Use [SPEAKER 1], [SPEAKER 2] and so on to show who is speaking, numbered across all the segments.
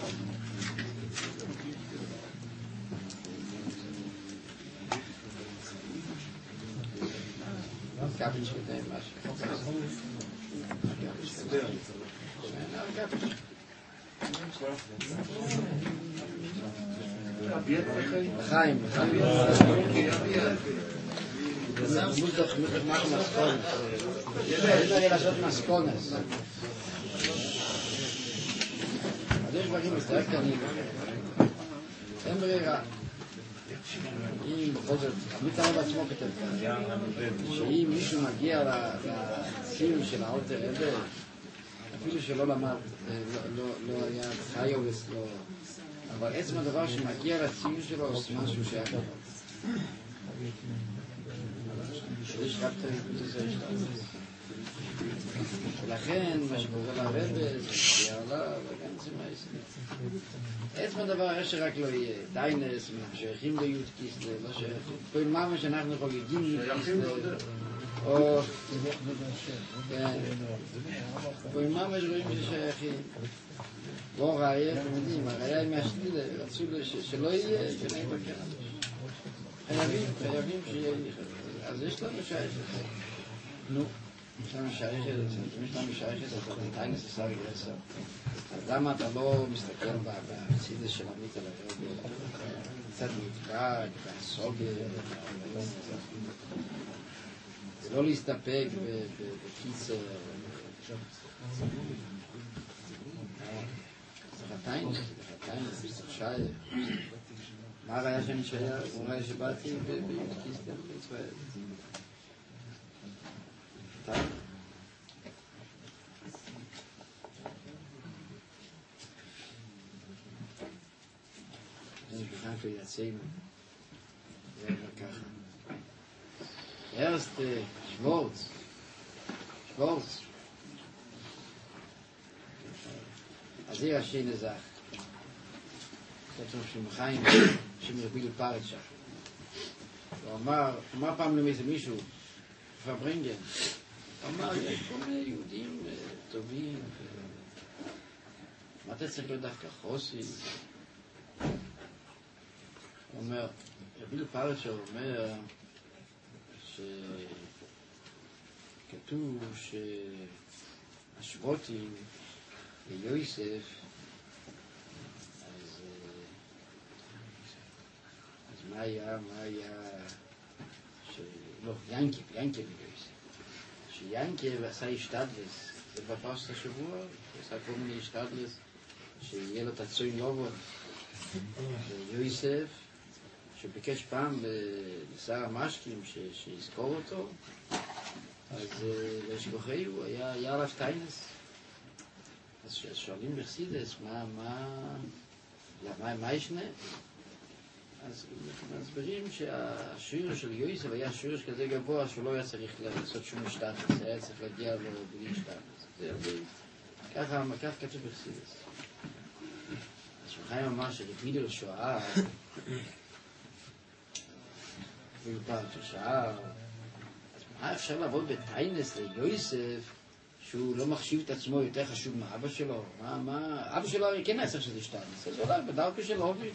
[SPEAKER 1] Gabitsch mit dem Masch. חיים, זה muss doch machen Mascones. Jeder לעשות Mascones. אז יש דברים מסתרק אני אין ברירה. אם בכל זאת, עמית הרב עצמו כתב כאן, שאם מישהו מגיע לציון של האלטר רבי, אפילו שלא למד, לא היה חיובס, אבל עצם הדבר שמגיע לציון שלו, זה משהו שייך לו. יש רק תריבות הזה, יש לנו. ולכן, מה שקורה לרבי, זה מגיע עליו, וגם זה מעשי. עצם הדבר, איך שרק לא יהיה, דיינס, שייכים ליוד כיסלה, לא שייכים. פה עם מה שאנחנו חוגגים ליוד כיסלה, או... פה עם מה שרואים ששייכים. לא ראייה, אתם יודעים, הראייה היא מהשלילה, רצו שלא יהיה, שלא יהיה בקרן. חייבים שיהיה לי. אז יש לנו שייכת. נו. יש לנו שייכת, יש לנו שייכת, אז דיינס עשה רגרסה. אז למה אתה לא מסתכל בצידה של עמית על הרבי? קצת מתקד, והסוגר, לא להסתפק בקיצר. זה חתיינס, זה שייך. מה הראיה שאני שייך? הוא ראיה שבאתי בקיסטר בישראל. אני בכלל כבר יצאים, זה כבר ככה. Erst Schwarz. אז זה השני זך. כתוב שמחיים שמרביל פרצ'ה. הוא אמר פעם למי זה מישהו, פברנגן, הוא אמר, יש כל מיני יהודים טובים, מה אתה צריך להיות דווקא חוסי? הוא אומר, רביל פרצ'ה אומר, שכתוב שהשבוטים ליוסף, אז מה היה, לא, ינקב ליוסף, שיינקב עשה השתדלס, זה בפרשת השבוע, הוא עשה כל מיני השתדלס, שיהיה לו את הצוין לובו, ליוסף, שביקש פעם לשר המשקים שיזכור אותו, אז לשכוחי הוא היה עליו טיינס. אז שואלים בחסידס, מה ישנה? אז מסבירים שהשיר של יוסף היה שיר כזה גבוה שהוא לא היה צריך לעשות שום השתתף, היה צריך להגיע לו בלי השתתף. ככה כתוב בחסידס. אז שחיים אמר שלפיד על שואה, פעם ששאל, אז מה אפשר לעבוד בטיינס ליוסף שהוא לא מחשיב את עצמו יותר חשוב מאבא שלו? אבא שלו הרי כן עשר שזה שטיינס, אז אולי בדרכו של אוביד,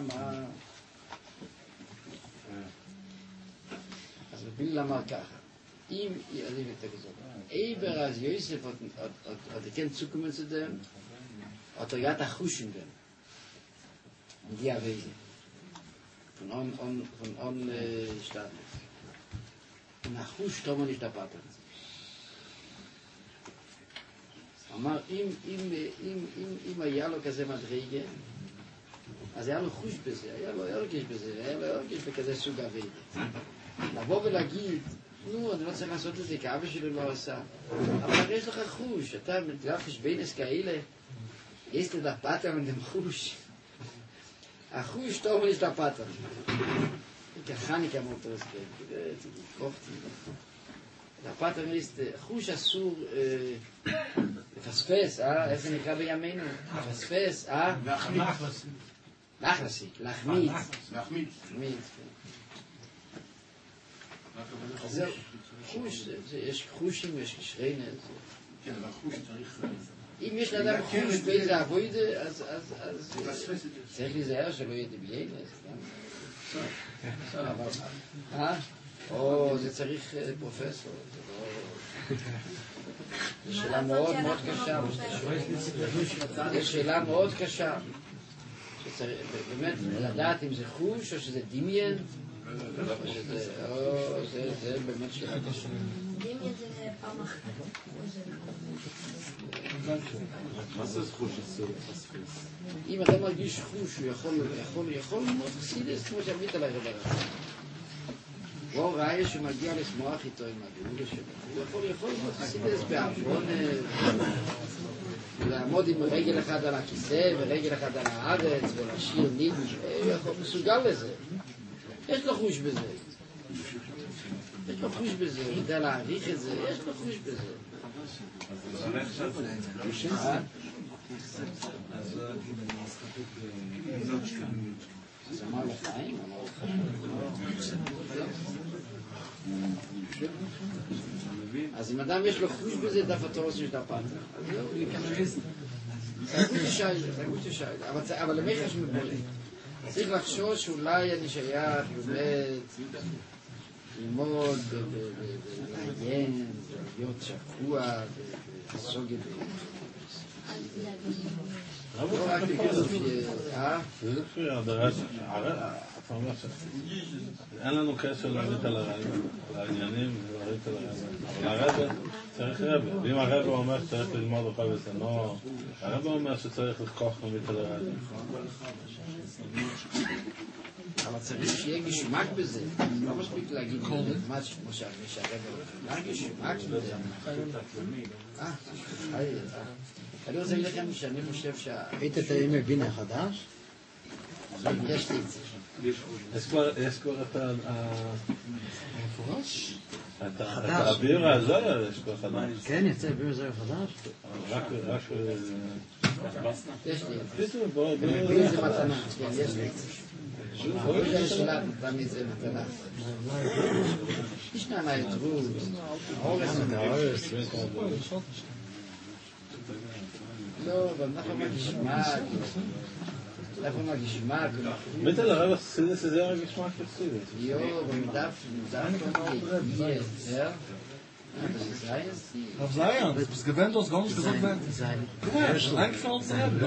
[SPEAKER 1] אז רביל אמר ככה, אם יעלים את הגזור, איבר אז יוסף עוד כן צוקם את זה, עוד היה תחושים גם, מגיע ואיזה. von Stadtnis. Nach Husch kommen nicht der Pater. אמר, אם היה לו כזה מדרגה, אז היה לו חוש בזה, היה לו הרגיש בזה, היה לו הרגיש בכזה סוג עבד. לבוא ולהגיד, נו, אני לא צריך לעשות את זה, כי אבא שלי לא עשה. אבל יש לך חוש, אתה מתגלל חשבינס כאלה, יש לך פאטר עם חוש. החוש טוב יש לך פאטר. ככה אני כמות רספק, הפאטר ist, חוש אסור לפספס, איך זה נקרא בימינו? לפספס, להחלסיק, להחמיץ. זהו, חוש, יש חושים, יש קשריינה.
[SPEAKER 2] כן, אבל חוש צריך...
[SPEAKER 1] אם יש לאדם חוש באיזה עבודה, אז צריך להיזהר שלא יהיה דבייל. או זה צריך פרופסור. זו שאלה מאוד מאוד קשה. זו שאלה מאוד קשה. באמת, לדעת אם זה חוש או שזה דמיין, זה באמת שאלה קשה.
[SPEAKER 2] דמיין זה פעם אחת.
[SPEAKER 3] מה זה חוש אסור לפספס?
[SPEAKER 1] אם אתה מרגיש חוש, הוא יכול ללמוד חסידס כמו שעמית על הרב הרב. הוא ראה שמגיע לשמוח איתו עם הגאולה שלו. הוא יכול ללמוד חסידס בעוון, לעמוד עם רגל אחד על הכיסא ורגל אחד על הארץ ולשיר ניגוש. הוא מסוגל לזה. יש לו חוש בזה. יש לו חוש בזה, הוא יודע להעריך את זה, יש לו חוש בזה. אז אמר לחיים, אז אם אדם יש לו חוש בזה, דף התורס יש דף פתח. אז זהו, זה גוטה שייד. אבל למי חש מבולי? צריך לחשוש שאולי אני שייך באמת ללמוד, לעיין, להיות שקוע, סוגת. לא רק בגלל
[SPEAKER 4] זה לפי הדרש, אתה אומר שאין לנו קשר להריט על העניינים ולהריט על העניינים, אבל הרב צריך רב, ואם הרב אומר שצריך ללמוד אותך בסנו, הרב אומר שצריך לקוח להריט על העניינים.
[SPEAKER 1] אבל צריך שיהיה גשמק בזה, לא מספיק להגיד מה שהרב אומר, גשמק בזה. אני רוצה להגיד לכם שאני חושב
[SPEAKER 5] היית את הימי בינה חדש?
[SPEAKER 1] יש לי את זה.
[SPEAKER 4] יש כבר את
[SPEAKER 5] המפורש?
[SPEAKER 4] את האוויר הזה, יש כבר חדש.
[SPEAKER 5] כן, יצא אוויר זה חדש?
[SPEAKER 4] רק
[SPEAKER 1] יש לי את זה.
[SPEAKER 4] בואי
[SPEAKER 1] זה מתנה, כן, יש לי את זה. זה שאלה, תמיד זה מתנה. ישנה מהיתרות, האורס. לא, אבל אנחנו מגשמק.
[SPEAKER 4] מיטל הרב חסידס זה היה גשמק חסידס.
[SPEAKER 1] Jo, und darf hier,
[SPEAKER 6] Auf Zion, das gewinnt uns gar nicht gesagt werden. Ja, eingefallen zu haben.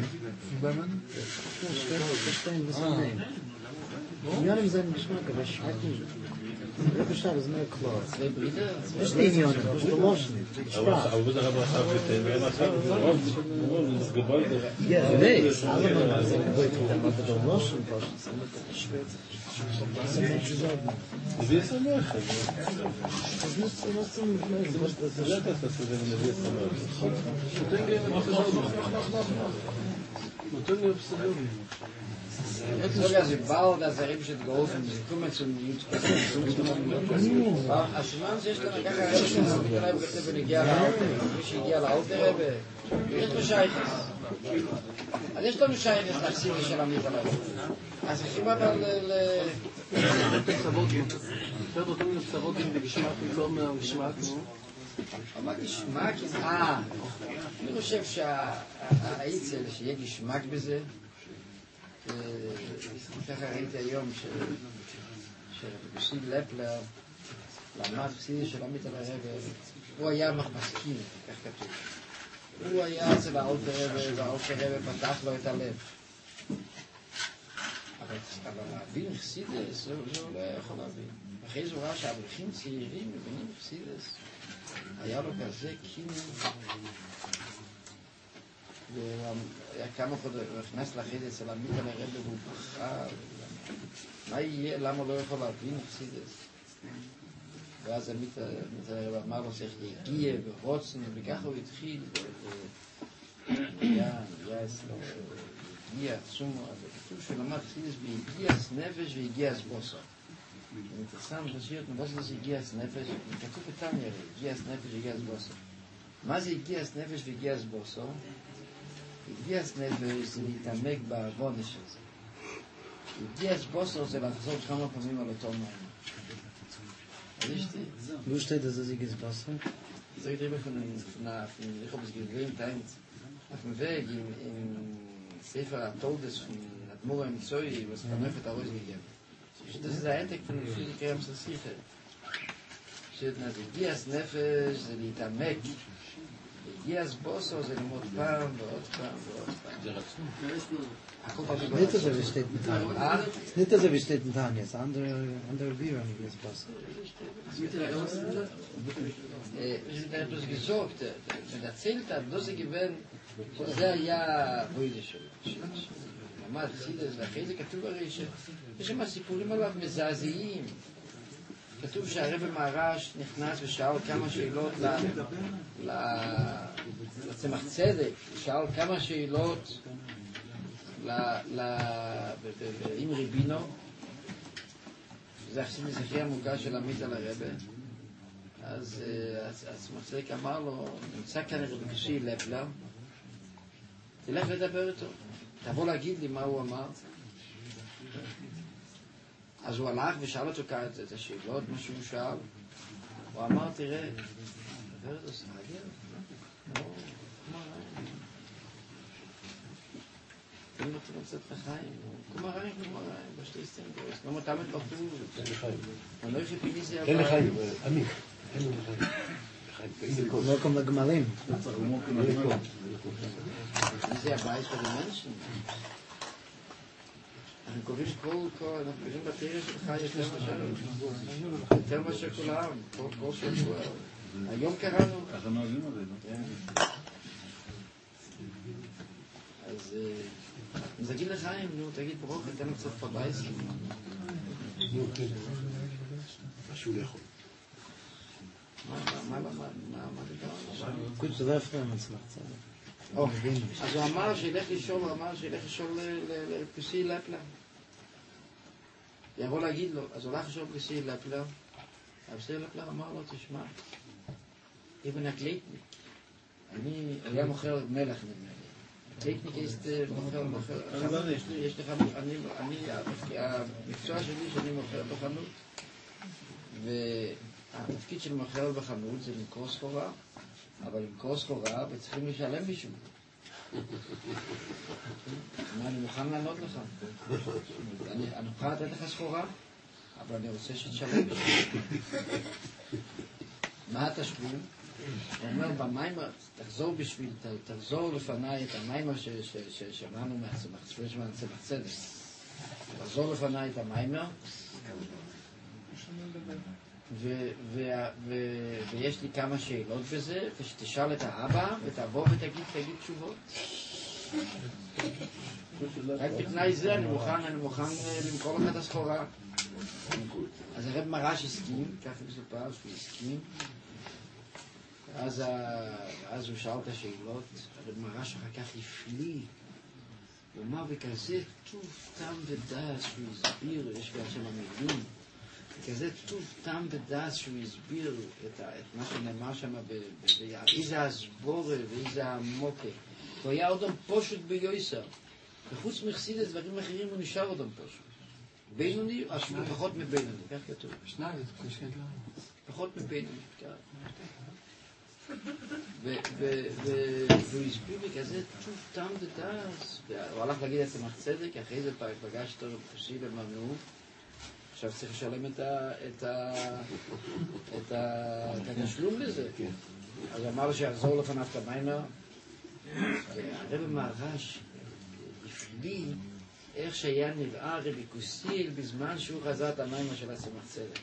[SPEAKER 5] Verstehen, was wir nehmen. Ja, in seinem Geschmack, aber ich schmecke nicht. Ich verstehe, das ist mir klar.
[SPEAKER 1] zwei Brüder,
[SPEAKER 5] Nicht die Unionen, das ist Loschen. Sprach.
[SPEAKER 4] Aber wird der Rabbi Achab getehen, wer was hat, das Gebäude.
[SPEAKER 5] Ja, nee, alle Mann sind Gebäude, aber der Loschen,
[SPEAKER 4] Wie ist er mehr?
[SPEAKER 5] das muss zum Leben.
[SPEAKER 4] Das ist das, was wir in der Wiese machen.
[SPEAKER 1] sogar sie bald, dass Rebschet geholfen, sie kommen zum Jüdskos. השמן שיש לנו ככה רבי שמונה בנגיע לאלתר, מי שהגיע לאלתר רבי, יש לו שייכס. אז יש לנו שייכס להחסיד של עמית עליו. אז צריכים אבל
[SPEAKER 6] יותר נותנים לפסרות עם בגשמק, לא מהגשמק,
[SPEAKER 1] אבל גשמק, אני חושב שהאיצל שיהיה גשמק בזה, ככה ראיתי היום שבשיד לפלר למד פסידי של עמית על הרב, הוא היה מסכים, כך כתוב. הוא היה אצל האלתר רב, והאלתר רב פתח לו את הלב. אבל להבין חסידס, זה הוא לא יכול להבין. אחרי זה הוא ראה שהאברכים צעירים מבינים חסידס, היה לו כזה כינון. היה כמה חודשים, הוא הכנס לחדר אצל עמית על הרב והוא בכה, מה יהיה, למה הוא לא יכול להבין חסידס? ואז עמית על הרב אמר לו צריך להגיע ורוצן, וככה הוא התחיל, היה אצלו, הגיע עצום, כתוב שהוא למד חסידס והגיעס נפש והגיעס בוסו. אינטרסנט, לשאיר את נבוסו זה הגיעס נפש, כתוב בטניה, הגיעס נפש והגיעס בוסו. מה זה הגיעס נפש והגיעס בוסו? הגיעס נפש זה להתעמק בעוון של זה. הגיעס בוסו זה לחזור כמה פעמים על אותו מים. אז יש לי...
[SPEAKER 5] Wo steht das, dass ich jetzt Wasser?
[SPEAKER 1] Das ist immer von ich habe es gewöhnt, auf dem Weg in Sefer Todes von Admor im Zoi, was vernöffet auch ausgegeben. Das ist der Ethik von den Physikern am Sassiche. Steht nach Gias Nefesh, זה להתעמק. Gias Bosso, זה ללמוד פעם ועוד פעם ועוד פעם.
[SPEAKER 5] Nicht so wie steht in Tanja. Nicht so wie steht in Tanja. Es ist andere Bier, wenn ich das passe.
[SPEAKER 1] Ich habe etwas gesagt, wenn erzählt hat, dass sie gewinnt, זה היה בוידה שלו. ממש, חסידס, ואחרי זה כתוב הרי יש שם סיפורים עליו מזעזעים. כתוב שהרב מהר"ש נכנס ושאל כמה שאלות לצמח צדק, שאל כמה שאלות עם ריבינו, זה החסידס הכי המוגש של עמית על הרבה. אז צמח צדק אמר לו, נמצא כאן רבי לפלר, תלך לדבר איתו, תבוא להגיד לי מה הוא אמר. אז הוא הלך ושאל אותו את השאלות, מה שהוא שאל. הוא אמר, תראה, דבר איתו סעדיה, לא, כמו הרעים. אם אתה רוצה את החיים, כמו הרעים, בשתי סטנדרס, לא מתאמת בחור. אני לא חושב מי זה
[SPEAKER 7] אין לחיים, עמי.
[SPEAKER 5] לא כמו לגמלים.
[SPEAKER 1] מי זה הבית של המנשן? אנחנו קוראים אנחנו קוראים בתראה שלך יותר מאשר כל העם, כל שבוע. היום קראנו.
[SPEAKER 4] ככה נוהגים עלינו.
[SPEAKER 1] אז נגיד לחיים, נו, תגיד ברוך, תן לו קצת פרבייס.
[SPEAKER 7] משהו לאכול.
[SPEAKER 1] מה דיברנו?
[SPEAKER 5] Gut, du darfst mir ins Nacht sagen.
[SPEAKER 1] אז הוא אמר שילך לשאול לפרסי לפלה. יבוא להגיד לו, אז הוא הולך לשאול פרסי לפלה. פרסי לפלה אמר לו, תשמע, אבן הקלייטניק, אני היה מוכר מלח נדמה לי. הקלייטניק מוכר, יש לך, המקצוע שלי שאני מוכר בחנות, והתפקיד של מוכר בחנות זה למכור סחורה, אבל למכור סחורה וצריכים לשלם מישהו. אני מוכן לענות לך. אני מוכן לתת לך סחורה, אבל אני רוצה שתשלם מישהו. מה התשלום? הוא אומר, במיימר, תחזור לפניי את המיימר ששמענו מהצמח צדק. תחזור לפניי את המיימר, ויש לי כמה שאלות בזה, ושתשאל את האבא, ותבוא ותגיד תשובות. רק בתנאי זה אני מוכן למכור לך את הסחורה. אז הרב מר"ש הסכים, ככה מסופר שהוא הסכים. אז הוא שאל את השאלות, הרב מר"ש אחר כך הפליא. הוא אמר, וכזה טוב טעם ודעת שהוא הסביר, יש גם שם המילים, וכזה טוב טעם ודעת שהוא הסביר את מה שנאמר שם, איזה הסבורה ואיזה המוקה. הוא היה אודם פשוט ביוסר, וחוץ מחסידות דברים אחרים הוא נשאר אודם פשוט. בינוני, פחות מבינוני, כך כתוב. פחות מבינוני, כך. והוא הסביר לי כזה טוב טעם ודעת, הוא הלך להגיד את צמח צדק, אחרי זה פגש אותו פרסי במנעו, עכשיו צריך לשלם את התשלום לזה. אז הוא אמר לו שיחזור לפניו את המיימר. הרב מהר"ש הפליא איך שהיה נראה רבי כוסיל בזמן שהוא חזר את המיימר של הצמח צדק.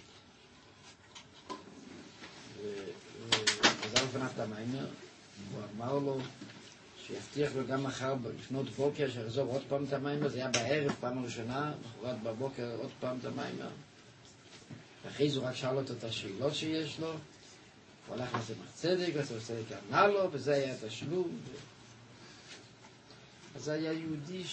[SPEAKER 1] חזר לפניו את המיימר, הוא אמר לו שיבטיח לו גם מחר לפנות בוקר שיחזור עוד פעם את המיימר, זה היה בערב פעם ראשונה, מחרת בבוקר עוד פעם את המיימר. ואחרי זה הוא רק שאל אותו את השאלות שיש לו, הוא הלך לצמח צדק, וצמח צדק ענה לו, וזה היה התשלום. אז זה היה יהודי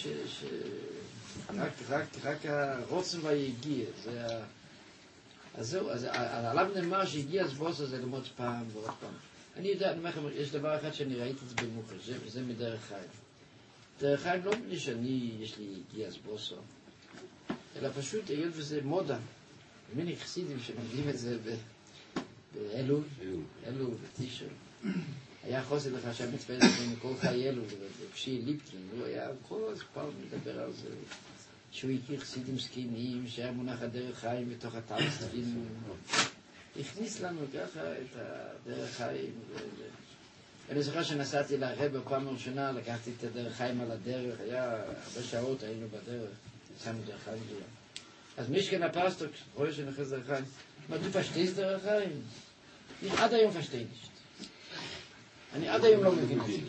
[SPEAKER 1] רק הרוצן והיגיע, זה היה... אז זהו, אז עליו נאמר שהגיע הסבוס הזה ללמוד פעם ועוד פעם. אני יודע, אני אומר לכם, יש דבר אחד שאני ראיתי את זה במוחר, וזה מדרך חיים. דרך חיים לא בלי יש לי הגיע הסבוסו, אלא פשוט היות וזה מודה. מיני חסידים שמגיעים את זה באלול, בתשרי. היה חוסד אחד שהיה מתפעל מכל חיי אלול, בפשי ליפקין, הוא היה כל פעם מדבר על זה, שהוא הכיר חסידים זקנים, שהיה מונח הדרך חיים בתוך הטלסטים, הכניס לנו ככה את הדרך חיים. אני זוכר שנסעתי לרב בפעם הראשונה, לקחתי את הדרך חיים על הדרך, היה הרבה שעות היינו בדרך, יצאנו דרך חיים גדולה. אז מישכן הפסטור, רואה שנכנס דרך חיים, מה du verstehst דרך חיים? אני עד היום verstehe nicht. אני עד היום לא מבין את זה.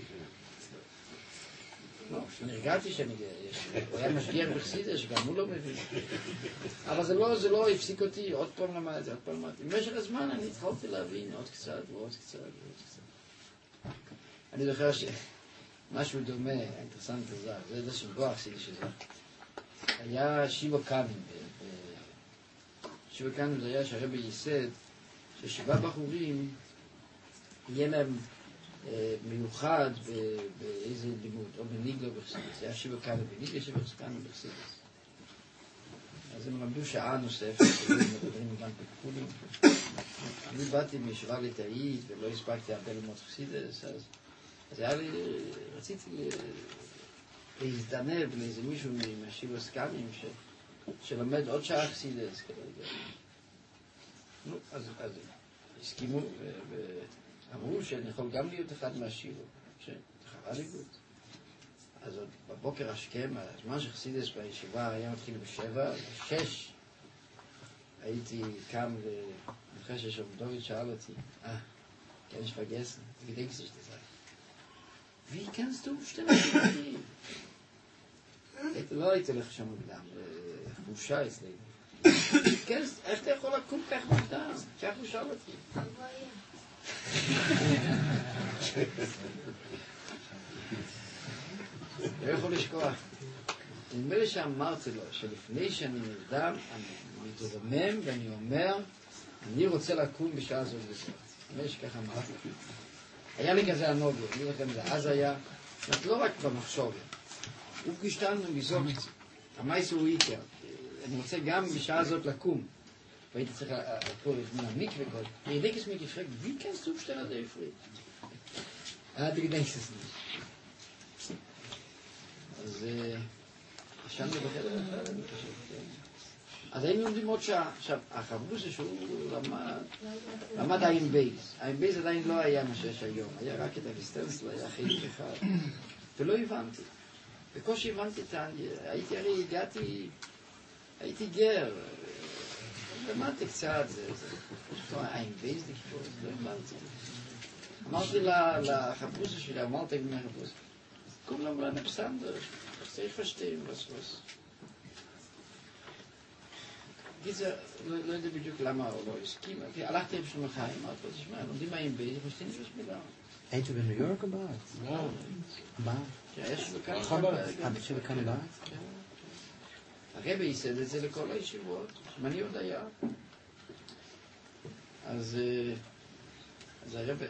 [SPEAKER 1] לא, נרגעתי שאני, הוא היה משגיח בחסידה שגם הוא לא מבין. אבל זה לא הפסיק אותי, עוד פעם למד, עוד פעם למד. במשך הזמן אני התחלתי להבין עוד קצת ועוד קצת ועוד קצת. אני זוכר שמשהו דומה, אינטרסנט הזה, זה איזשהו גוח חסידי שזה. היה שיבה קאמים. שיבה קאמים זה היה שהרבי ייסד, ששבעה בחורים יהיה להם מיוחד באיזה לימוד, או בניגלה בחסידס. זה היה שיבה קאמים בניגלה, שיבה קאמים בחסידס. אז הם למדו שעה נוספת, מדברים גם בפקולים. אני באתי מישיבה ליטאית ולא הספקתי הרבה ללמוד חסידס, אז היה לי, רציתי להזדנב לאיזה מישהו מהשיבה סקאמים שלמד עוד שעה חסידס. נו, אז הסכימו ואמרו שאני יכול גם להיות אחד מהשיבה, שחבל לי גוד. אז עוד בבוקר השכם, הזמן שחסידס בישיבה היה מתחיל ב7, ב6 הייתי קם אחרי ששומדוביץ' שאל אותי, kann ich vergessen, wie denkst du das eigentlich? Wie kannst du stellen dich? לא הייתי הולך שם מוקדם, חופשה אצלי. איך אתה יכול לקום כך מוקדם? כך הוא שאל אותי. לא יכול לשכוח. נדמה לי שאמרתי לו שלפני שאני נרדם, אני מתרומם ואני אומר, אני רוצה לקום בשעה זאת וזאת. נדמה לי שככה אמרתי. היה לי כזה הנוגו, אני לא לכם זה, אז היה, לא רק במחשוב. ופגישתנו מזאת, המייס הוא איקר. אני רוצה גם בשעה זאת לקום. והייתי צריך לקרוא לפני המקווה כל. אני denke es mir gefragt, wie kannst du aufstehen an der Ifrit? Du gedenkst es nicht. אז ישנו בחדר אחד, אני חושב, כן. אז היינו לומדים עוד שעה. עכשיו, החברוסה שהוא למד עם בייס. עם בייס עדיין לא היה מה שיש היום. היה רק את הגיסטנסל, היה חלק אחד. ולא הבנתי. בקושי הבנתי את הייתי גר. למדתי קצת, זה עם בייס לכתוב, לא הבנתי. אמרתי לחברוסה שלי, אמרתי עם החברוסה. Komm noch mal etwas anderes. Ich soll verstehen, was. Diese Leute בדיוק למה או לא הסכימה. הלכתי עם שלום החיים, אמרתי לו, תשמע, לומדים מים בייס, וחושבים שיש מילה.
[SPEAKER 5] היית בניו יורק או בארץ?
[SPEAKER 1] לא.
[SPEAKER 5] בארץ?
[SPEAKER 1] יש בכאן
[SPEAKER 5] בארץ?
[SPEAKER 1] הרבי ייסד את זה לכל הישיבות, שמני עוד היה. אז הרבי,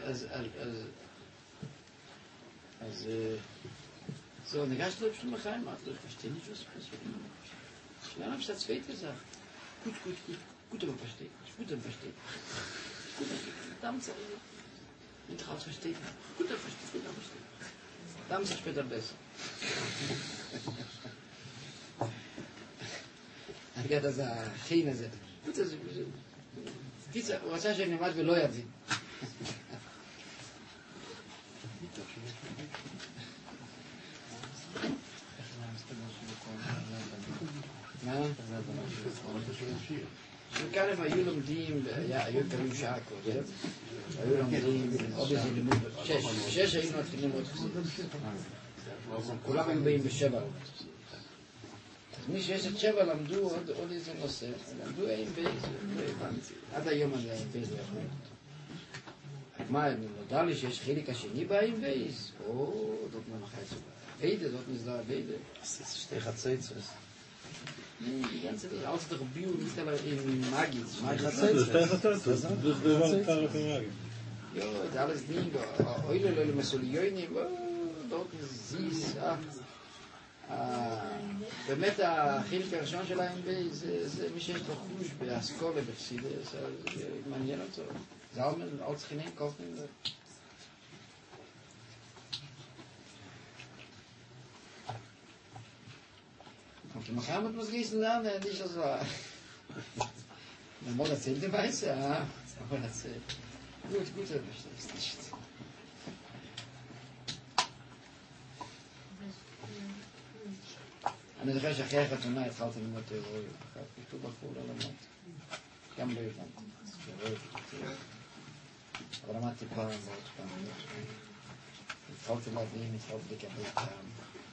[SPEAKER 1] אז so, ניגשתי לו בשלום החיים, אמרתי לו, verstehe nicht, was passiert. Dann habe ich das zweite gesagt. Gut, aber versteht. Gut, aber versteht. Gut, damit sage ich, nicht raus versteht. Gut, aber versteht. Damit ist es später besser. אני גאה את החין הזה. הוא רצה שאני נמד ולא יבין. שכאן הם היו לומדים, היו קמים שעה קודם, היו לומדים עוד איזה לימוד, 6 היינו מתחילים ללמוד חסידות. כולם הם באים ב7. אז מי שיש את 7 למדו עוד איזה נושא, למדו אין בייס, לא הבנתי. עד היום אני אין בייס לא יכול להיות. מה, נודע לי שיש חלק השני באין בייס? או, זאת ממחי סובה. Beide, dort ist da beide.
[SPEAKER 7] Das ist steht hat Zeit.
[SPEAKER 1] Die ganze aus der Bio nicht aber in Magis.
[SPEAKER 4] Das ist der Tag für Magis.
[SPEAKER 1] Ja, da alles Ding, Eule Mesolioini, dort ist süß. באמת החלק הראשון שלהם זה מי שיש לו חוש באסכולה בחסידות, זה מעניין אותו. Salmen, als geen kochen. Okay, man kann mit was gießen lernen, nicht das war. Man muss erzählen, die weiß, ja. Aber erzählen. Gut, das ist nicht. אני זוכר שאחרי החתונה התחלתי ללמוד תיאוריה, כתוב בחור לא למד, גם לא הבנתי, אבל למדתי פעם ועוד פעם, התחלתי להבין, התחלתי לקבל טעם,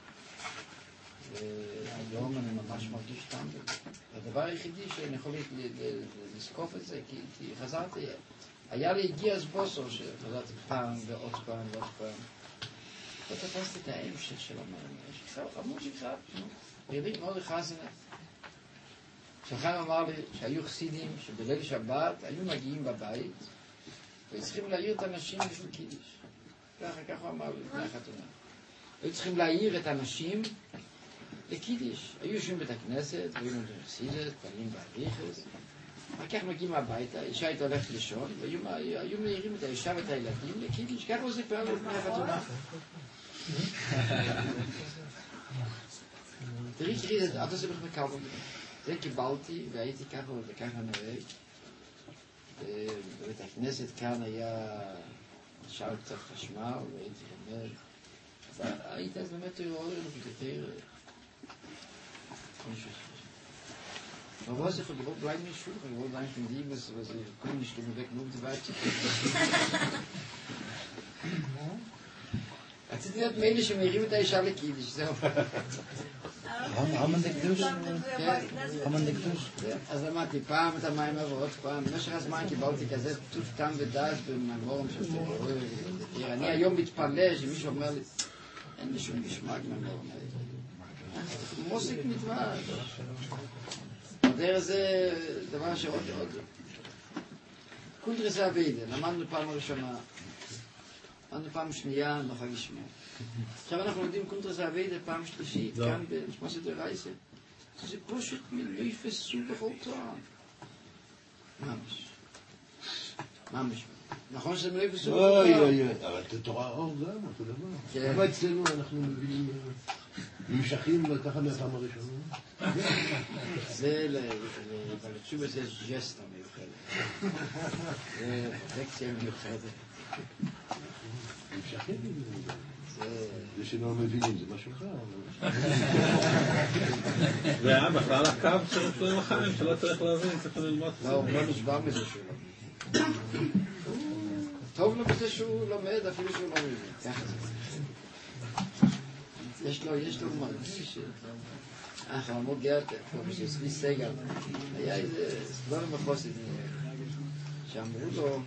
[SPEAKER 1] והיום אני ממש מרגיש טעם בזה. הדבר היחידי שאני יכול לזקוף את זה, כי חזרתי, היה לי הגיע אז בוסו שחזרתי פעם ועוד פעם ועוד פעם, לא תפסתי את ההמשך של המאמר, חמור שכחת, רבי מאוד חסנה. שחם אמר לי שהיו חסידים שבליל שבת היו מגיעים בבית וצריכים להעיר את האנשים בשביל קידיש. ככה הוא אמר לי לפני החתונה. היו צריכים להעיר את האנשים לקידיש. היו יושבים בית הכנסת, היו נותנים חסידת, פנים בעריכס. אחר כך מגיעים הביתה, אישה הייתה הולכת לישון, והיו מעירים את האישה ואת הילדים לקידיש. ככה הוא סיפר לי לפני החתונה. תראי, עד עושה בכלל קלפון. זה קיבלתי, והייתי ככה וככה נראה. בבית הכנסת כאן היה נשאר קצת חשמל, והייתי אומר, היית אז באמת תיאוריה, יותר... Aber was ich gewollt bleiben in Schule, ich wollte eigentlich von ihm, was ich komme nicht weg, nur die Weite. רציתי להיות מאלה שמעירים את האישה לקידיש, זהו.
[SPEAKER 5] המון דקדוש? המון דקדוש?
[SPEAKER 1] אז למדתי פעם את המים ועוד פעם. במשך הזמן קיבלתי כזה טוב טעם ודעת בממורים של תיאוריה. אני היום מתפלא שמישהו אומר לי, אין לי שום גשמק ממורים האלה. מוסיק מדבר. הדרך זה דבר שעוד עוד. קונטרס אבידה, למדנו פעם ראשונה. למדנו פעם שנייה, נוכל לשמוע. עכשיו אנחנו לומדים קונטרס אבידה פעם שלישית, כאן בשמוסת הרייסה. זה פשוט לא יפסו בכל תואר. ממש. נכון שזה לא יפסו בכל תואר?
[SPEAKER 7] אבל את תורה אור גם, אותו דבר. אבל אצלנו אנחנו מבינים, נמשכים ככה מהפעם הראשונה.
[SPEAKER 1] זה לתשוב הזה ג'סטה מיוחדת. זה לקציה מיוחדת.
[SPEAKER 7] נמשכים? זה שלא מבינים, זה משהו אחר.
[SPEAKER 4] זה היה בכלל הקו של רפואים החיים, שלא צריך להבין, צריך ללמוד.
[SPEAKER 1] לא, הוא לא נשבר מזה שהוא לא מבין. טוב לו בזה שהוא לומד, אפילו שהוא לא מבין. ככה זה. יש לו מרגיש. חמוד גרטה, שסבי סגל. היה איזה סדורים בחוסית, שאמרו לו,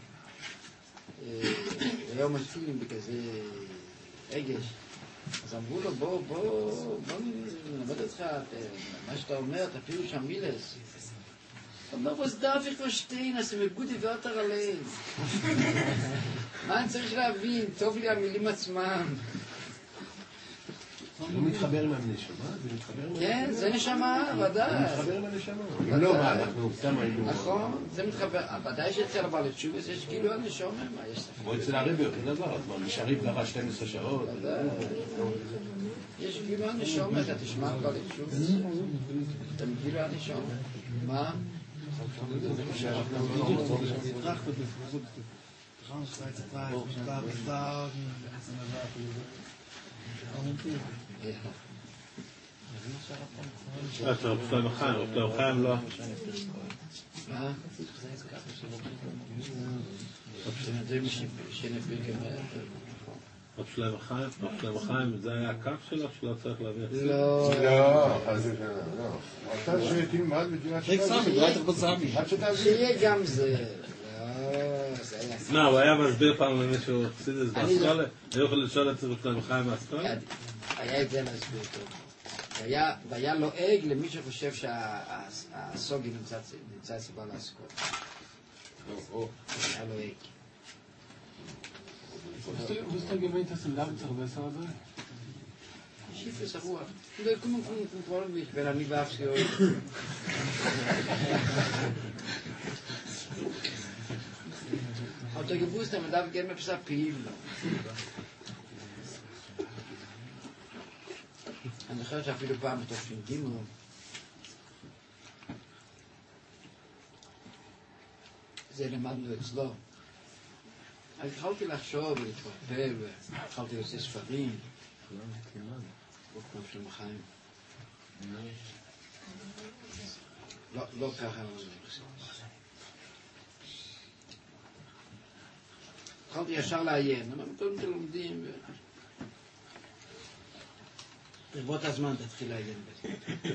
[SPEAKER 1] היום מתחילים בכזה רגש. אז אמרו לו, בוא נלמד אותך, מה שאתה אומר, תפילו שם מילס. הוא אומר, was darf ich verstehen, אז הם גודי וורטר עליהם. מה אני צריך להבין? טוב לי המילים עצמם.
[SPEAKER 7] זה מתחבר עם הנשמה? זה מתחבר עם הנשמה?
[SPEAKER 1] כן, זה נשמה, ודאי.
[SPEAKER 7] זה מתחבר עם הנשמה. אם לא, מה, אנחנו סתם היינו...
[SPEAKER 1] נכון, זה מתחבר. ודאי שאצל הבעל תשובס יש כאילו הנשמה, מה יש ספק?
[SPEAKER 7] כמו אצל הרבי, אותו דבר, אז נשארים ככה 12 שעות.
[SPEAKER 1] יש כאילו הנשמה, אתה תשמע הבעל תשובס. אתה כאילו הנשמה. מה?
[SPEAKER 4] רפואים החיים לא.
[SPEAKER 1] מה?
[SPEAKER 4] רפואים החיים, זה היה הקו שלו שלא צריך להביא את זה?
[SPEAKER 1] לא.
[SPEAKER 7] לא. אתה שתלמד בגלל
[SPEAKER 1] שיהיה גם זה.
[SPEAKER 4] מה, הוא היה מסביר פעם למישהו חסידס באסכולה? היו יכולים לשאול את רפואים החיים באסכולה?
[SPEAKER 1] היה את זה להסביר טוב. והיה לועג למי שחושב שהסוגי נמצא סיבה לאסכולה. היה לועג.
[SPEAKER 6] Bist du gewöhnt, dass im Labenzach besser war?
[SPEAKER 1] שיפס הרוח. כלום פרולם בי, בין אני ואף שיור. hat gewusst, man darf gerne etwas abheben. Und ich habe viele paar mit auf den Gimmel. זה למדנו אצלו. אז התחלתי לחשוב ולהתפרפר, והתחלתי לעשות ספרים. לא כמו של מחיים. לא ככה. התחלתי ישר לעיין. אמרנו, קודם כל לומדים. ברבות הזמן תתחיל לעיין בזה.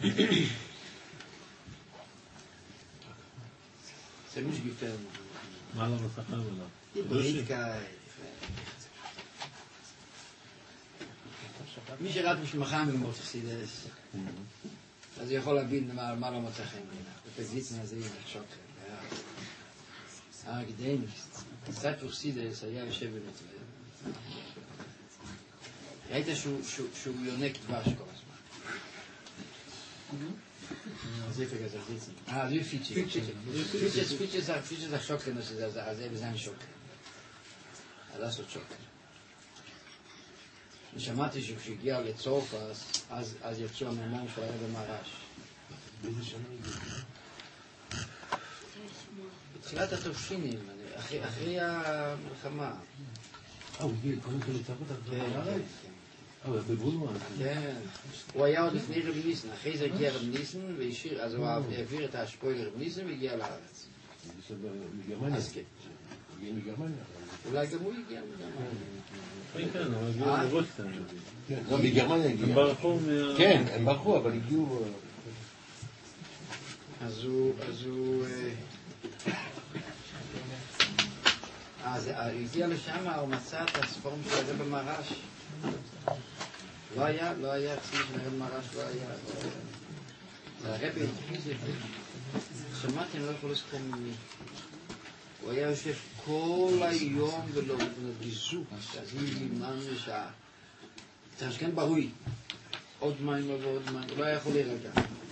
[SPEAKER 1] זה מיש גיפר.
[SPEAKER 4] מה לא מסחר ולא?
[SPEAKER 1] היברידקאי. מי שראה משמחם עם מורטסידס, אז הוא יכול להבין מה לא מוצא חן. בפזיצן הזה היא נחשוק. הגדייניסט. קצת פורסידס היה יושב במצווה. ראית שהוא יונק דבש כל הזמן. זה יפגע זה פזיצן. זה פיצ'ס. פיצ'ס השוקן, אז זה בזן שוקן. אז לעשות שוקן. ושמעתי שכשהגיע לצורפס, אז יצאו המאמן של הרב מרש.
[SPEAKER 7] באיזה שנה הגיע?
[SPEAKER 1] בתחילת התופשינים, אחרי המלחמה.
[SPEAKER 7] הוא הגיע קודם כל לצרפת אחרי הארץ? בבולמן.
[SPEAKER 1] כן. הוא היה עוד לפני רב ניסן, אחרי זה הגיע רב ניסן, אז הוא העביר את השפוי לרב ניסן והגיע לארץ.
[SPEAKER 7] מגרמניה?
[SPEAKER 1] אז כן.
[SPEAKER 7] הגיע מגרמניה?
[SPEAKER 1] אולי גם הוא הגיע מגרמניה.
[SPEAKER 4] כן, הוא הגיע לרוסטן.
[SPEAKER 7] לא, מגרמניה הגיע.
[SPEAKER 4] הם ברחו
[SPEAKER 7] כן, הם ברחו, אבל הגיעו...
[SPEAKER 1] אז הוא... אז הוא הגיע לשם, הוא מצא את הספורם של הרב מרש. לא היה צי של הרב מרש, לא היה. הרב שמעתי, אני לא יכול לזכור ממי. הוא היה יושב כל היום ולגיזוק, אז היא לימן לשעה. תשכן ברוי. עוד מים ועוד מים, הוא לא היה יכול להירגע.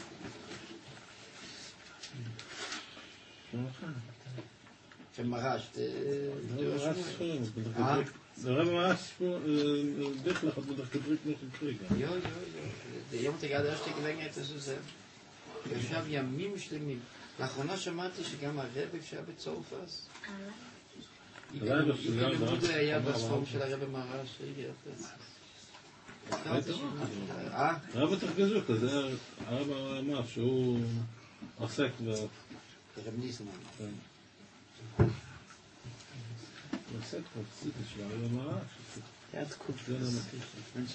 [SPEAKER 1] שמרש,
[SPEAKER 4] זה רב מרש דרך בדרך כדריק נכם קריגה.
[SPEAKER 1] יום תגעד אשתי גלנגת לסוסר. יושב ימים שלמים. לאחרונה שמעתי שגם הרב שהיה בצורפס. לימוד היה בספורם של הרב מרש.
[SPEAKER 4] הרב תרגזות, אז הרב אמר שהוא עוסק
[SPEAKER 1] הרב ניסן.
[SPEAKER 4] הוא עוסק בפסיטה של הרב מרש.
[SPEAKER 1] היה תקוף.
[SPEAKER 4] זה לא מכיר.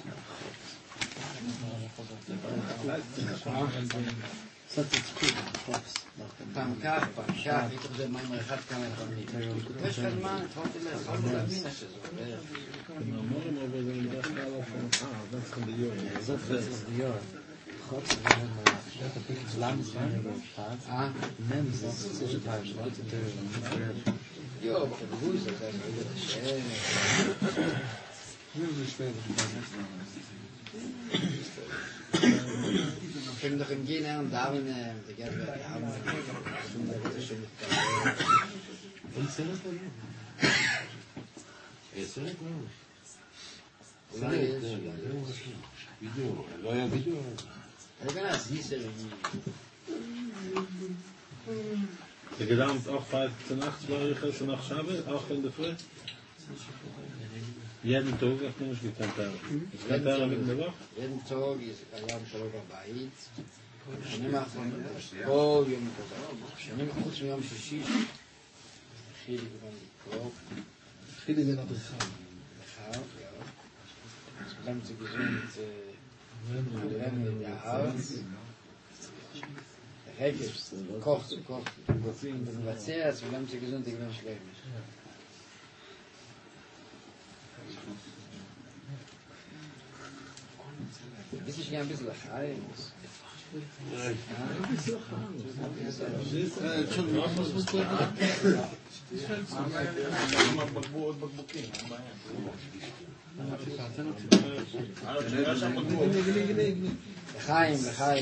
[SPEAKER 1] פעם כך, הייתי חושב מים אחד כמה פעמים. יש לך זמן, יכולתי להבין איך שזה עובר.
[SPEAKER 4] המורים עובר זה מדרך כלל זה צריכים דיור.
[SPEAKER 5] זאת דיור. חוץ למה זה נם זה פעם שבאת יותר
[SPEAKER 1] כבוז, זה können doch im Gehen und da wenn der Gerber haben das schon mit
[SPEAKER 7] אין סרט לא? סרט לא? וידאו, לא היה וידאו?
[SPEAKER 1] היה ganz süßer
[SPEAKER 4] Der Gedanke auch fahrt zur Nacht, war ich also nach Schabe, auch in der Früh? Jeden Tag, ich muss gekannt Ich kann da mit der Woche?
[SPEAKER 1] jeden Tag ist Ayam Shalom Bayit. שנים האחרונים, כל יום כזה, שנים חוץ מיום שישי, התחיל כבר לקרוא.
[SPEAKER 5] התחיל את זה לבריכה.
[SPEAKER 1] אז כולם זה גזונת, ולהם את הארץ, רגש, כוח, ומבצע, אז כולם זה גזונת הגנון שלהם. Bist ich ja ein bisschen heim. לחיים.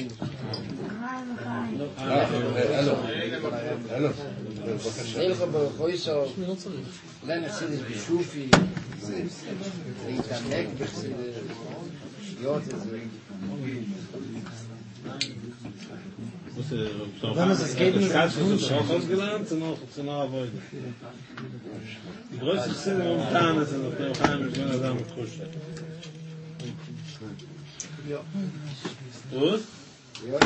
[SPEAKER 1] הלכו ברחויסו, לנסידס בשופי, להתעמק בחסידס, להיות את זה.
[SPEAKER 4] Es geht nicht ausgelernt, sondern Arbeit. Die größte Szene momentan ist noch der Heim mit meiner Dame Kuschel.
[SPEAKER 1] Ja.
[SPEAKER 4] Was?
[SPEAKER 1] Ja.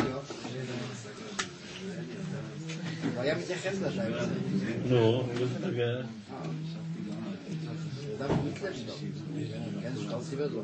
[SPEAKER 1] Aber ja, mit der Händler sein.
[SPEAKER 4] No, was ist da geil?
[SPEAKER 1] Da mit Letzter. Ganz stolz über so.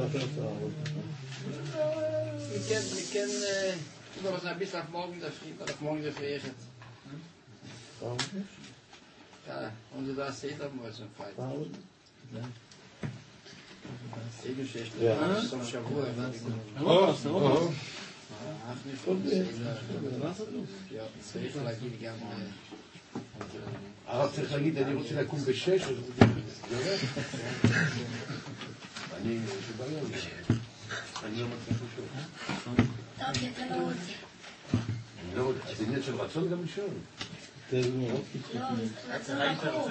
[SPEAKER 1] Wir können über das ein bisschen auf morgen der Frieden.
[SPEAKER 7] Warum nicht?
[SPEAKER 1] Ja, und da seht ihr mal so ein Fight.
[SPEAKER 7] Warum?
[SPEAKER 1] Geschichte.
[SPEAKER 7] Ja.
[SPEAKER 1] So Shavua. Ach, nicht von ja, צריך להגיד גם...
[SPEAKER 7] הרב צריך להגיד, אני רוצה לקום ב6, אני לא מצליח לשאול.
[SPEAKER 2] טוב, אתה לא רוצה.
[SPEAKER 7] לא, זה עניין של רצון גם לשאול.
[SPEAKER 2] לא, רצון דחוף.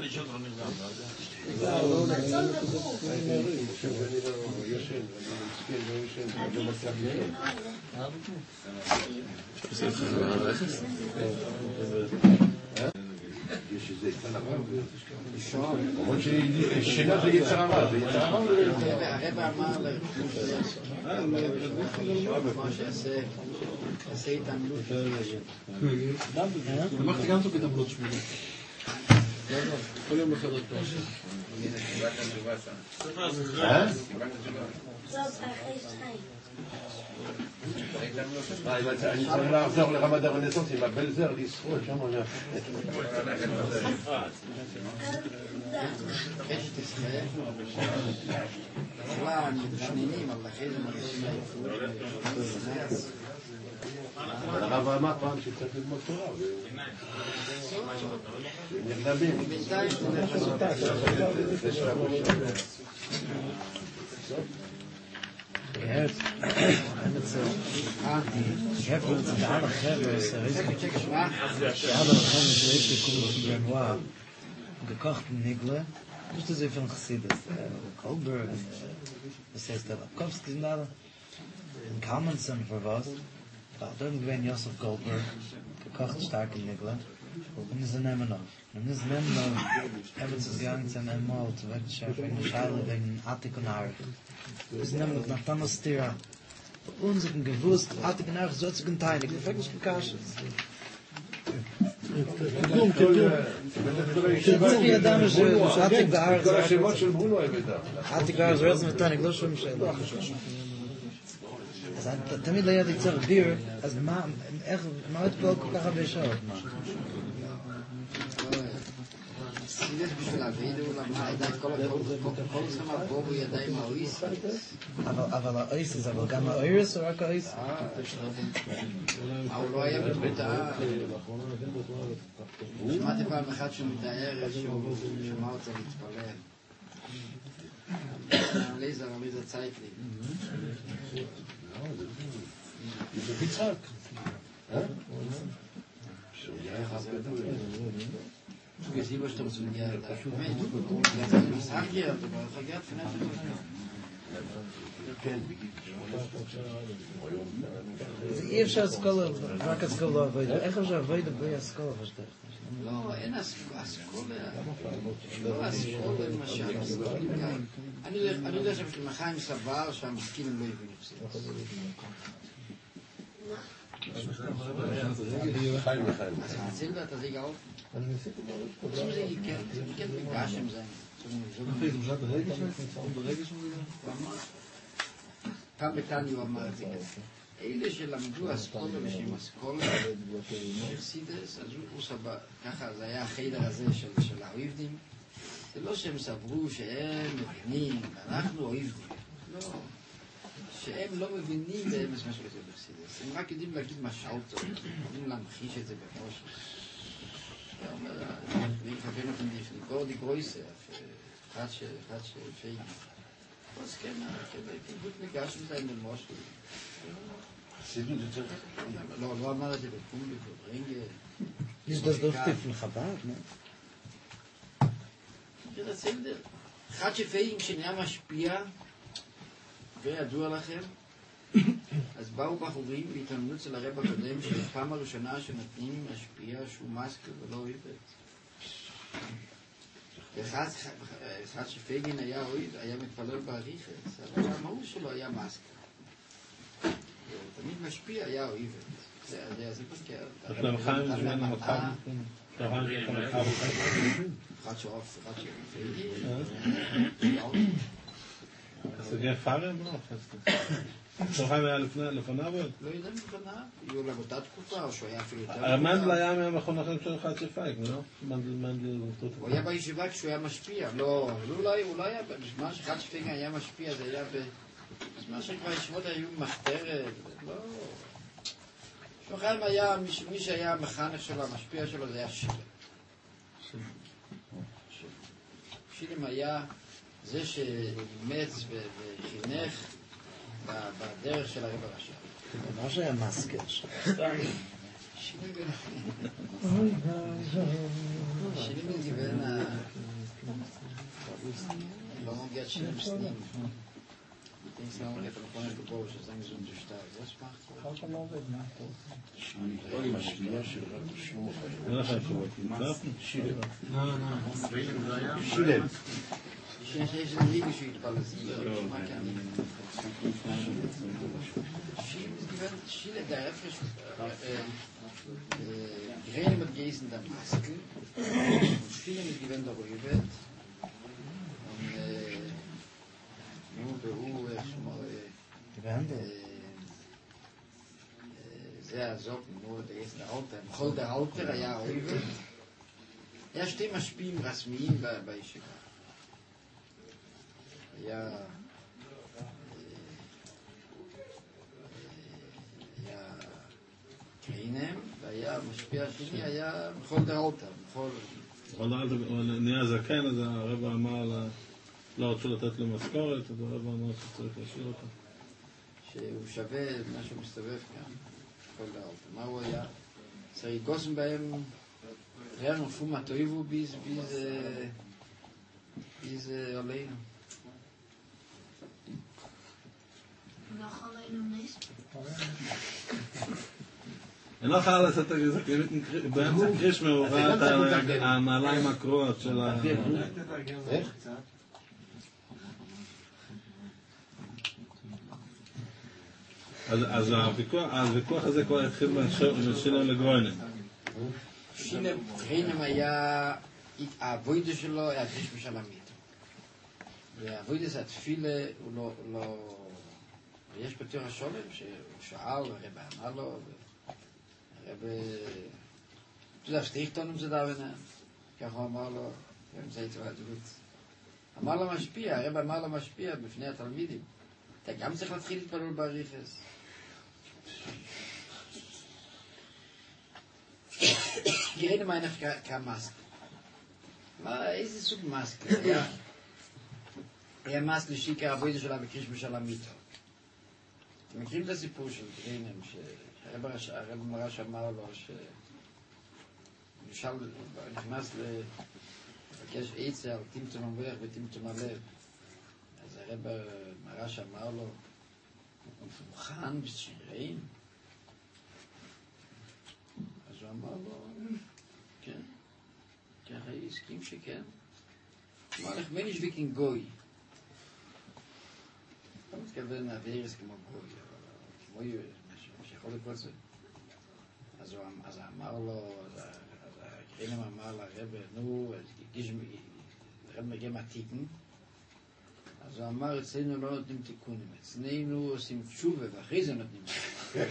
[SPEAKER 2] רצון דחוף.
[SPEAKER 7] אני לא ישן, אני מסכן, לא ישן, אני לא מצליח לשאול. יש איזה קטן הרב, אומרים ששינה זה יצר הרב, זה יצר הרב.
[SPEAKER 1] הרב אמר מה שיעשה התעמלות.
[SPEAKER 6] אמרתי גם תוקד עמלות שמונה. כל יום בחדר פה.
[SPEAKER 2] טוב, אחרי שתיים.
[SPEAKER 7] אני צריך לחזור לרמת הרנסנס עם הבלזר, לסחול שם.
[SPEAKER 1] יש תסחל. בכלל, מתכננים, אבל אחרי זה מרגישים לעיפות.
[SPEAKER 7] אבל הרב אמר פעם שצריך ללמוד תורה. נרדמים.
[SPEAKER 1] בינתיים
[SPEAKER 7] זה שלב ראשון.
[SPEAKER 5] Ich habe uns da alle Gäber, es ist alle Gäber, gekochten Nigle, nicht so viel Chassidus, Goldberg, das heißt der Lapkowski sind alle, in Kalmanson für was, da hat irgendwann Josef Goldberg, gekocht starke Nigle, und sie nehmen auf. Und sie nehmen auf, haben sie gegangen zu einem Mal, zu wegschärfen, in der Scheile wegen Attik und Arif. Sie nehmen auf nach Tanastira. Und sie haben gewusst, Attik und Arif so zu geteilen, ich habe nicht gekascht. תצפי אדם שעתיק בארץ
[SPEAKER 7] כל השמות של ברונו הבדה.
[SPEAKER 5] עתיק בארץ רץ מתניק, לא שום שאלה. אז תמיד ליד ליצור ביר, אז מה עוד כל כך הרבה שעות?
[SPEAKER 1] סידס בשביל הווידאו, למה ידיים כל זמן בו ידיים האויס.
[SPEAKER 5] אבל האויס זה אבל גם האוירס או רק האויס?
[SPEAKER 1] הוא לא היה בתודעה. שמעתי פעם אחת שהוא מתאר שהוא שמע אותו להתפלל. אליזר צייטלי.
[SPEAKER 7] זה ביצחק.
[SPEAKER 1] Du gehst lieber Sturm zu mir. Ich sag dir, du brauchst ja von der
[SPEAKER 5] אי אפשר אסכולה, רק אסכולה עבודה. איך אפשר עבודה בלי אסכולה פשטך?
[SPEAKER 1] לא, אין אסכולה. לא אסכולה למשל. אני יודע שבשביל מחיים סבר שהמשכילים לא יבינו פסיכוס.
[SPEAKER 7] חיים.
[SPEAKER 1] אז מציל דעת, אז יגע אופן. Zum sie kennt mit Gashem sein. פעם בתני הוא אמר את זה כזה. אלה שלמדו אסכולה בשם אסכולה, מרסידס, אז הוא סבא, ככה זה היה החדר הזה של האויבדים. זה לא שהם סברו שהם מבינים, אנחנו אויבדים. לא. שהם לא מבינים באמס מה שכתוב ברסידס. הם רק יודעים להגיד משהו טוב, יודעים להמחיש את זה בראש. wir verbinden von die Gott die Größe hat fähig was kann gut mit Gas mit einem Moschel
[SPEAKER 7] sind du das
[SPEAKER 1] לא אמר את זה בפומבי וברינגה
[SPEAKER 5] ist das doch von Chabad, ne?
[SPEAKER 1] זה סדר אחד שפעיל כשנהיה משפיע וידוע לכם אז באו בחורים והתעמלות של הרב הקודם שבפעם הראשונה שנותנים משפיע שהוא מסקל ולא אויבת. אחד שפייגין היה אויב, היה מתפלל בעריכת, אבל המהות שלו היה מסקל. תמיד משפיע היה אויבת. זה פסקר.
[SPEAKER 4] אז למחיים זה בין המקם. אחד
[SPEAKER 1] שאוף, אחד שפייגין.
[SPEAKER 4] אז זה גאה פארם, לא? שולחן היה לפניו?
[SPEAKER 1] לא יודע לפניו, היו לה באותה תקופה, או שהוא היה אפילו יותר...
[SPEAKER 4] המנדל היה מהמכון אחר של אחד של פייק, לא? מנדל...
[SPEAKER 1] הוא היה בישיבה כשהוא היה משפיע, לא, הוא לא היה, בזמן שאחד שפינגר היה משפיע, זה היה בזמן שכבר ישיבות היו מחתרת, לא... שולחן היה, מי שהיה המחנך שלו, המשפיע שלו, זה היה שילם. שילם היה זה שאימץ וחינך בדרך של הרב הרש"ב.
[SPEAKER 5] מה שהיה מסקר שם?
[SPEAKER 1] שילם גיוון לא מגיע שילם סנים. Ich denke, ich habe noch eine Gebäude, sagen Sie uns die Stadt. Was macht ihr?
[SPEAKER 5] Ich habe noch nicht
[SPEAKER 7] שילם.
[SPEAKER 1] שיש איזה ליגה שהתפלס. שילם, der Refresh, Gräne mit Gießen der Maske, und Schiele mit Gewinn der Rübet, und והוא, איך שמור, זה הזוק, בכל דהאוטר היה אויבת. היה שתי משפיעים רסמיים בישיבה. היה קריינם, והיה משפיע השני, היה בכל דהאוטר.
[SPEAKER 4] בכל דהאוטר, נהיה זקן, אז הרב אמר לא רצו לתת לו משכורת, אז הרב אמר שצריך להשאיר אותו.
[SPEAKER 1] שהוא שווה מה שהוא מסתובב כאן, כל דעות. מה הוא היה? צריך גוסם בהם, ראה נופו מטויבו ביז עלינו.
[SPEAKER 2] noch alleine nicht.
[SPEAKER 4] אני לא יכולה לעשות את זה, כי באמצע קרישמה הוא ראה את הנעליים הקרועות של ה...
[SPEAKER 7] איך?
[SPEAKER 4] אז הוויכוח הזה כבר התחיל בשילם לגרוינם.
[SPEAKER 1] שילם, גריינם היה, העבודה שלו היה קריש בשלמית. והעבודה זה התפילה, הוא לא... יש בתור השולם שהוא שאל, הרב אמר לו, הרב... du darfst dich tun, um zu da werden. ככה הוא אמר לו, זה התוועדות. אמר לו משפיע, הרב אמר לו משפיע בפני התלמידים. אתה גם צריך להתחיל להתפלל בריחס. גרעין מה אין כמאסק. איזה סוג מאסק? היה מאסק לשיקר הבוידה שלה בקריש בשלמיתו. אתם מכירים את הסיפור של גרעינם, שהרב מרש אמר לו שנשאל, נכנס לבקש עצה על טמטום המוח וטמטום הלב. אז הרב מרש אמר לו, הוא מוכן בשירים? אז הוא אמר לו, כן, ככה הסכים שכן. הוא אמר לך, מי נשוויקין גוי? לא מתכוון להבהירס כמו גוי, אבל כמו שיכול לקרות זה. אז הוא אמר לו, אז הקרינם אמר לרב, נו, הרב מגיע מהתיקן, אז הוא אמר, אצלנו לא נותנים תיקונים, אצלנו עושים תשובה ואחרי זה נותנים תיקונים.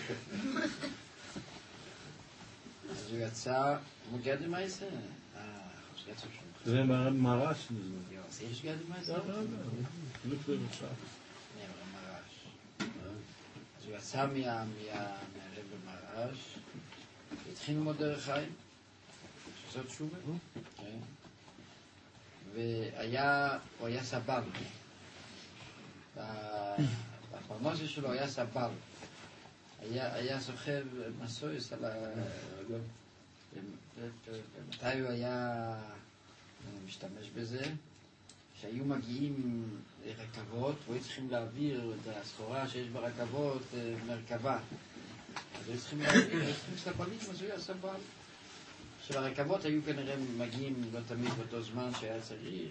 [SPEAKER 1] אז הוא יצא, הוא גד עם היסה?
[SPEAKER 4] זה מרש.
[SPEAKER 1] אז יש גד עם היסה?
[SPEAKER 4] לא כזה עכשיו.
[SPEAKER 1] אז הוא יצא מהרב במרש, התחיל ללמוד דרך חיים, שזאת תשובה. והוא היה סבל. בפרמוסיה שלו היה סבל. היה סוחב מסויס על מתי הוא היה משתמש בזה? שהיו מגיעים רכבות, והיו צריכים להעביר את הסחורה שיש ברכבות מרכבה. אז היו צריכים להעביר, היו צריכים סבלים, אז הוא היה סבל. של הרכבות היו כנראה מגיעים לא תמיד באותו זמן שהיה צריך.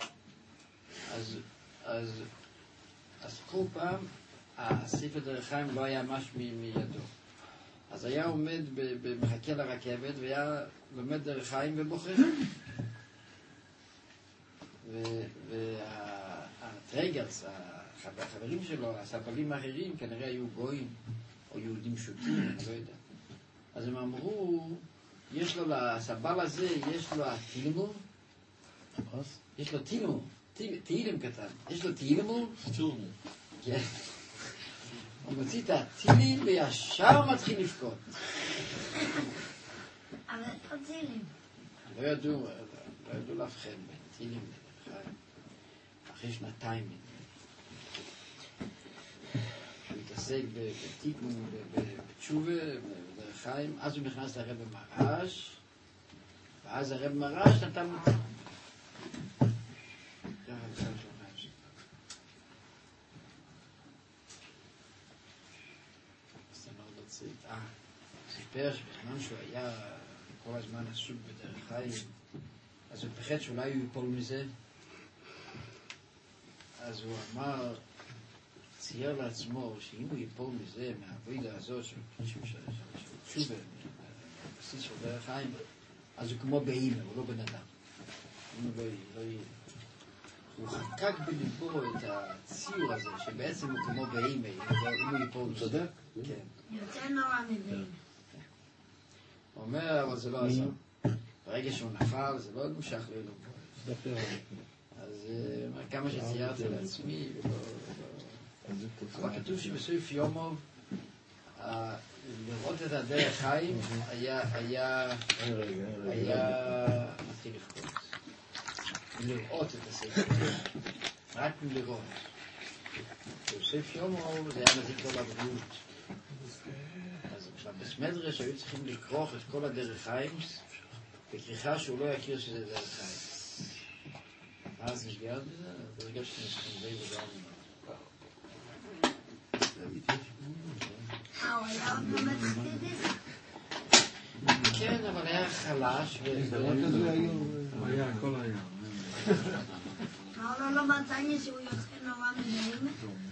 [SPEAKER 1] אז כל פעם הספר דרך חיים לא היה ממש מידו. אז היה עומד במחכה לרכבת והיה לומד דרך חיים ובוחר. והטרגרס, החברים שלו, הסבלים האחרים, כנראה היו גויים, או יהודים שוטים, אני לא יודע. אז הם אמרו, יש לו, לסבל הזה, יש לו התילמו, יש לו תילמו, תילם קטן, יש לו תילמו, כן. הוא מוציא את הטילים וישר מתחיל לבכות.
[SPEAKER 2] אבל לא טילים.
[SPEAKER 1] לא ידעו להבחן בין טילים לדרך אחרי שנתיים. הוא התעסק בתיקון, בתשובה, בדרך חיים, אז הוא נכנס לרב מרש, ואז הרב מרש נתן לו טילים. סיפר שבזמן שהוא היה כל הזמן עסוק בדרך חיים, אז הוא פחד שאולי הוא ייפול מזה. אז הוא אמר, צייר לעצמו שאם הוא ייפול מזה, מהעבודה הזאת, שהוא תשובה, מהבסיס של דרך חיים, אז הוא כמו בהימה, הוא לא בן אדם. הוא חקק בליבו את הציור הזה, שבעצם הוא כמו בהימה, אם הוא ייפול מזה.
[SPEAKER 7] צודק?
[SPEAKER 1] כן.
[SPEAKER 2] יותר נורא מבין.
[SPEAKER 1] הוא אומר, אבל זה לא עזר. ברגע שהוא נפל, זה לא נמשך לאלו. אז כמה שציירתי לעצמי, אבל כתוב שבסוף יומוב, לראות את הדרך חיים היה מתחיל לבכות. לראות את הספר, רק לראות. בסוף יומוב זה היה מזיק לו לבריאות. אז עכשיו בסמדרש היו צריכים לכרוך את כל הדרך חיים בכריכה שהוא לא יכיר שזה דרך חיים. אז נשגעת בזה, ברגע שנשגעים די ודאי
[SPEAKER 2] הוא היה עוד במצטידיס?
[SPEAKER 1] כן, אבל היה חלש
[SPEAKER 3] הוא היה, הכל היה.
[SPEAKER 2] אמר לו לא מצאני שהוא יוצא נורא מבין?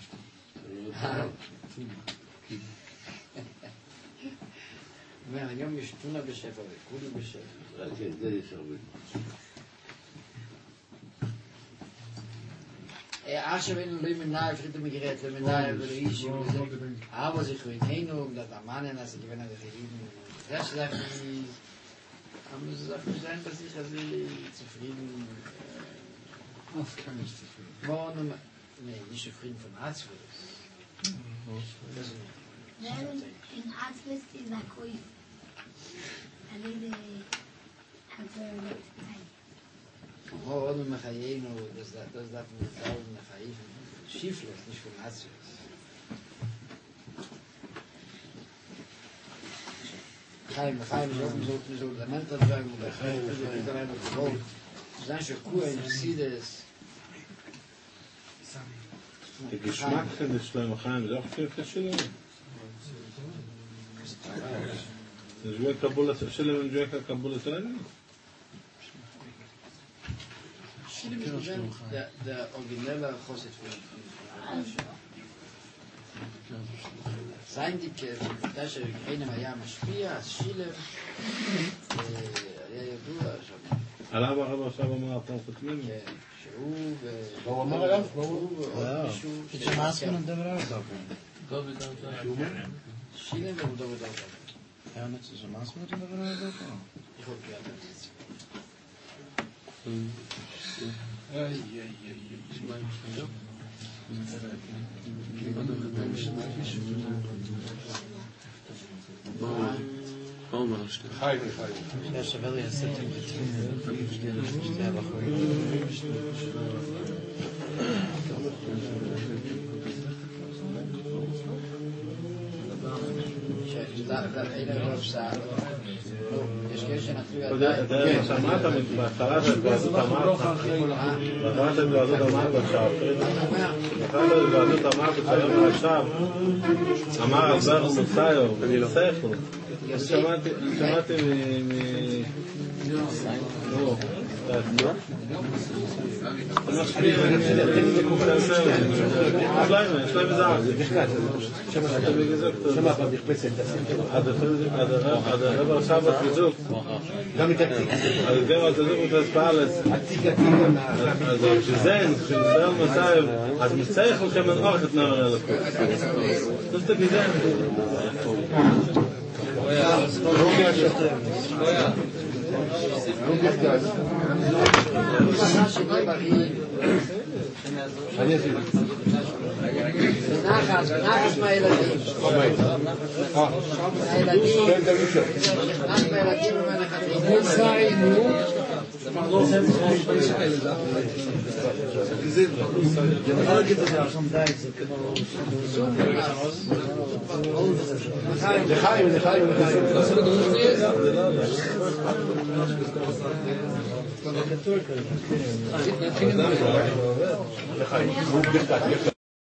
[SPEAKER 1] היום יש תונה בשפע וכולי בשפע.
[SPEAKER 7] כן, זה יש הרבה.
[SPEAKER 1] עכשיו אין לו מנהל, פריטו מגרט, למנהל ולאישי וזה. aber sich reinhängen, dass der Mann in das Gewinner der Frieden. Das sagt nicht, aber es sagt nicht sein, dass ich also zufrieden...
[SPEAKER 3] Was kann ich zufrieden?
[SPEAKER 1] Morgen, nee, nicht zufrieden von Arztwürz. Das ist nicht.
[SPEAKER 2] Wenn in Arztwürz dieser Kuif, alle
[SPEAKER 1] morgen mit Hayeno, das darf man sagen, nach Hayeno. Schieflos, nicht von Arztwürz. Chaim, wir sollten der Mentor sagen, oder Chaim, wir sollten der Mentor sagen, wir sind schon Kuh in Sides.
[SPEAKER 4] Der Geschmack von der Schleim Chaim ist auch viel verschieden. Das ist wie Kabula Schilem und wie Kabula Schilem.
[SPEAKER 1] Schilem ist der originelle Choset von sein die da שאין היה משפיע, אז שילם היה ידוע שם.
[SPEAKER 4] עליו הרב עכשיו אמר הפעם חותמים?
[SPEAKER 1] כן, שהוא
[SPEAKER 7] הוא אמר עליו?
[SPEAKER 1] מישהו
[SPEAKER 5] שמאסמן מדבר עליו
[SPEAKER 1] שילם ודובר דובר.
[SPEAKER 5] Ja, net zo maasmet מדבר עליו
[SPEAKER 1] Ich hoffe, ja, das ist
[SPEAKER 5] Ja, Shaveli is sitting between
[SPEAKER 1] יש כאלה שנתנו
[SPEAKER 4] ידיים. שמעת בהתחלה שהתוועדות אמרת, בהתחלה שהתוועדות אמרת עכשיו, בהתחלה שהתוועדות אמרת שהיום עכשיו, אמר עבר מוסיו, ספר. שמעתי אז מצייך לכם אין אורך את נאמר אלף זה שאתה גזען
[SPEAKER 7] אני אעזיר
[SPEAKER 1] נחש מהילדים נחש מהילדים ומנחתים
[SPEAKER 7] לחיים